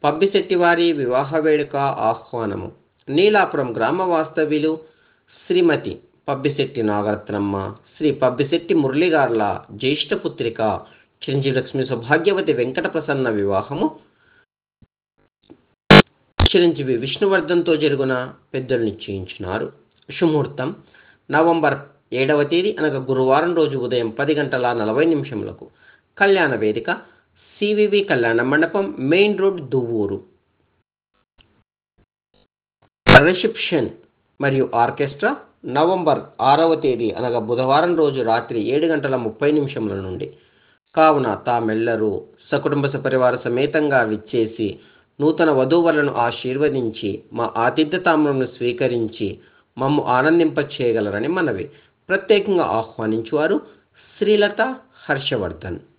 పబ్బిశెట్టి వారి వివాహ వేడుక ఆహ్వానము. నీలాపురం గ్రామ వాస్తవ్యులు శ్రీమతి పబ్బిశెట్టి నాగరత్నమ్మ, శ్రీ పబ్బిశెట్టి మురళిగార్ల జ్యేష్ఠ పుత్రిక చిరంజీవి లక్ష్మి సౌభాగ్యవతి వెంకట ప్రసన్న వివాహము చిరంజీవి విష్ణువర్ధన్తో జరుగున పెద్దలు నిశ్చయించినారు. శుముహూర్తం నవంబర్ 7వ తేదీ అనగా గురువారం రోజు ఉదయం 10:40 కళ్యాణ వేదిక సివివి కళ్యాణ మండపం, మెయిన్ రోడ్, దువ్వూరు. రిసెప్షన్ మరియు ఆర్కెస్ట్రా నవంబర్ 6వ తేదీ అనగా బుధవారం రోజు రాత్రి 7:30 నుండి. కావున తామెల్లరూ సకుటుంబ సపరివార సమేతంగా విచ్చేసి నూతన వధూవరులను ఆశీర్వదించి మా ఆతిథ్య తామ్రమును స్వీకరించి మమ్ము ఆనందింపచేయగలరని మనవి. ప్రత్యేకంగా ఆహ్వానించువారు శ్రీలత హర్షవర్ధన్.